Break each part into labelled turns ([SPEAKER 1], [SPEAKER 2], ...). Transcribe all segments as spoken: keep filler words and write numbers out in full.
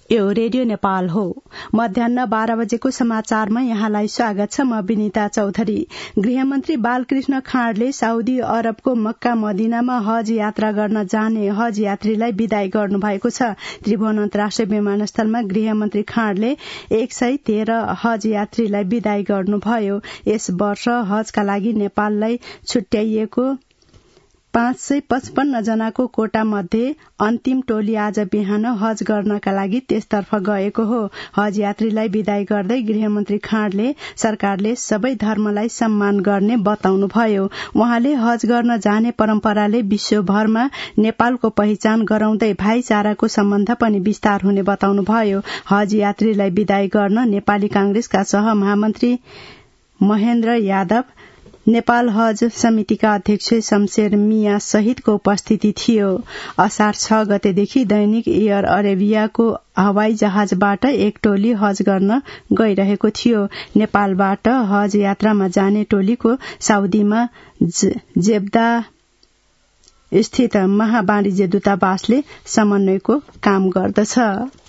[SPEAKER 1] यो रेडियो नेपाल हो। मध्याह्न बाह्र बजेको समाचारमा यहाँलाई स्वागत छ। म विनिता चौधरी। गृहमन्त्री बालकृष्ण खाँडले साउदी अरबको मक्का मदिनामा हज यात्रा गर्न जाने हज यात्रीलाई विदाई गर्नुभएको छ। त्रिभुवन अन्तर्राष्ट्रिय विमानस्थलमा गृहमन्त्री खाँडले एक सय तेह्र हज यात्रीलाई विदाई गर्नुभयो। यस वर्ष हजका लागि नेपाललाई छुट्याइएको पाँच सय पचपन्न जनाको कोटा मध्ये अन्तिम टोली आज बिहान हज गर्नका लागि त्यसतर्फ गएको हो। हज यात्रीलाई विदाई गर्दै गृहमन्त्री खाँडले सरकारले सबै धर्मलाई सम्मान गर्ने बताउनुभयो। उहाँले हज गर्न जाने परम्पराले विश्वभरमा नेपालको पहिचान गराउँदै भाइचाराको सम्बन्ध पनि विस्तार हुने बताउनुभयो। हज यात्रीलाई विदाई गर्न नेपाली कांग्रेसका सह महामन्त्री महेन्द्र यादव, नेपाल हज समितिका अध्यक्ष शमशेर मिया सहितको उपस्थिति थियो। असार छ गतेदेखि दैनिक एयर अरेबियाको हवाई जहाजबाट एक टोली हज गर्न गइरहेको थियो। नेपालबाट हज यात्रामा जाने टोलीको साउदीमा जेब्दा स्थित महावाणिज्य दूतावासले समन्वयको काम गर्दछ।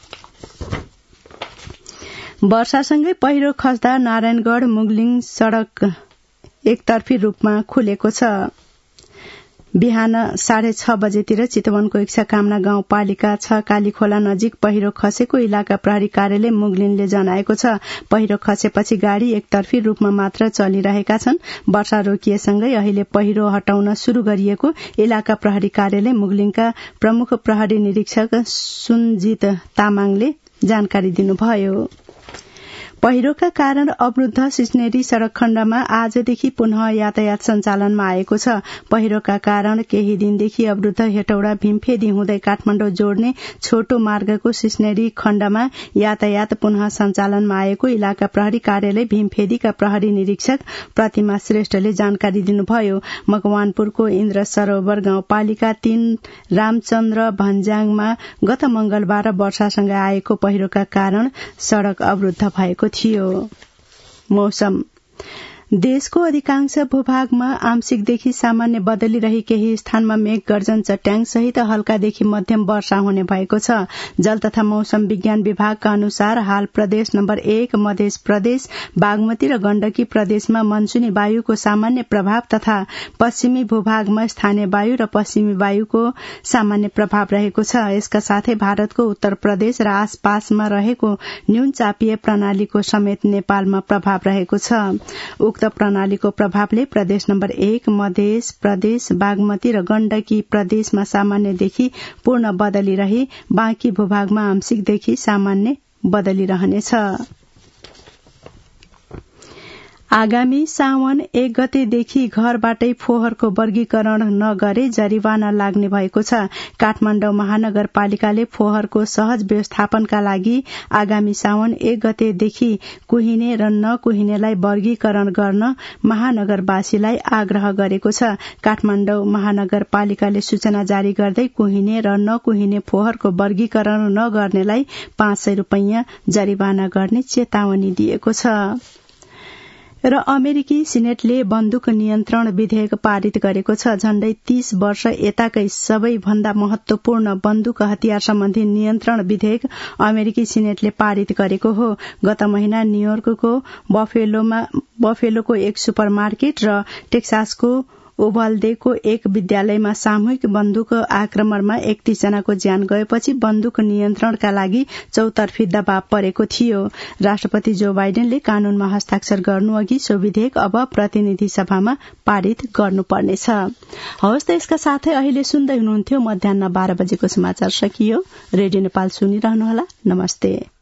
[SPEAKER 1] वर्षासँगै पहिरो खस्दा नारायणगढ़ मुगलिङ सड़क एकतर्फी रूपमा खुलेको छ। बिहान साढे छ बजेतिर चितवनको इच्छा कामना गाउँपालिका छ कालीखोला नजिक पहिरो खसेको इलाका प्रहरी कार्यालय मुगलिनले जनाएको छ। पहिरो खसेपछि गाड़ी एकतर्फी रूपमा मात्र चलिरहेका छन्। वर्षा रोकिएसँगै अहिले पहिरो हटाउन शुरू गरिएको इलाका प्रहरी कार्यालय मुगलिनका प्रमुख प्रहरी निरीक्षक सुनजित तामाङले जानकारी दिनुभयो। पहिरोका कारण अवरुद्ध सिस्नेरी सड़क खण्डमा आजदेखि पुनः यातायात सञ्चालनमा आएको छ। पहिरोका कारण केही दिनदेखि अवरुद्ध हेटौडा भीमफेदी हुँदै काठमाडौँ जोड्ने छोटो मार्गको सिस्नेरी खण्डमा यातायात पुनः सञ्चालनमा आएको इलाका प्रहरी कार्यालय भीमफेदीका प्रहरी निरीक्षक प्रतिमा श्रेष्ठले जानकारी दिनुभयो। मकवानपुरको इन्द्र सरोवर गाउँपालिका तीन रामचन्द्र भन्ज्याङमा गत मंगलबार वर्षासँग आएको पहिरोका कारण सड़क अवरुद्ध भएको थियो। मौसम देशको अधिकांश भूभागमा आंशिकदेखि सामान्य बदली रही केही स्थानमा मेघ गर्जन चट्याङ सहित हल्कादेखि मध्यम वर्षा हुने भएको छ। जल तथा मौसम विज्ञान विभागका अनुसार हाल प्रदेश नम्बर एक मध्य प्रदेश बागमती र गण्डकी प्रदेशमा मनसूनी वायुको सामान्य प्रभाव तथा पश्चिमी भूभागमा स्थानीय वायु र पश्चिमी वायुको सामान्य प्रभाव रहेको छ। यसका साथै भारतको उत्तर प्रदेश र आसपासमा रहेको न्यून चापीय प्रणालीको समेत नेपालमा प्रभाव रहेको छ। उक्त प्रणालीको प्रभावले प्रदेश नम्बर एक मध्य प्रदेश बागमती र गण्डकी प्रदेशमा सामान्यदेखि पूर्ण बदली रही बाँकी भूभागमा आंशिकदेखि सामान्य बदली रहनेछ। आगामी साउन एक गतेदेखि घरबाटै फोहोरको वर्गीकरण नगरे जरिवाना लाग्ने भएको छ। काठमाडौँ महानगरपालिकाले फोहोरको सहज व्यवस्थापनका लागि आगामी साउन एक गतेदेखि कुहिने र नकुहिनेलाई वर्गीकरण गर्न महानगरवासीलाई आग्रह गरेको छ। काठमाडौँ महानगरपालिकाले सूचना जारी गर्दै कुहिने र नकुहिने फोहोरको वर्गीकरण नगर्नेलाई पाँच सय रूपैयाँ जरिवाना गर्ने चेतावनी दिएको छ। र अमेरिकी सिनेटले बन्दुक नियन्त्रण विधेयक पारित गरेको छ। झण्डै तीस वर्ष यताकै सबैभन्दा महत्वपूर्ण बन्दुक हतियार सम्बन्धी नियन्त्रण विधेयक अमेरिकी सिनेटले पारित गरेको हो। गत महिना न्यूयोर्कको बफेलोमा बफेलोको एक सुपरमार्केट र टेक्सासको उभलदेको एक विद्यालयमा सामूहिक बन्दुक आक्रमणमा एकतीस जनाको ज्यान गएपछि बन्दुक नियन्त्रणका लागि चौतर्फी दबाव परेको थियो। राष्ट्रपति जो बाइडेनले कानूनमा हस्ताक्षर गर्नुअघि सो विधेयक अब प्रतिनिधि सभामा पारित गर्नुपर्नेछ। हवस् त यसका साथै अहिले सुन्दै हुनुहुन्थ्यो मध्याह्न बाह्र बजेको समाचार सकियो। रेडियो नेपाल सुनिरहनुहोला। नमस्ते।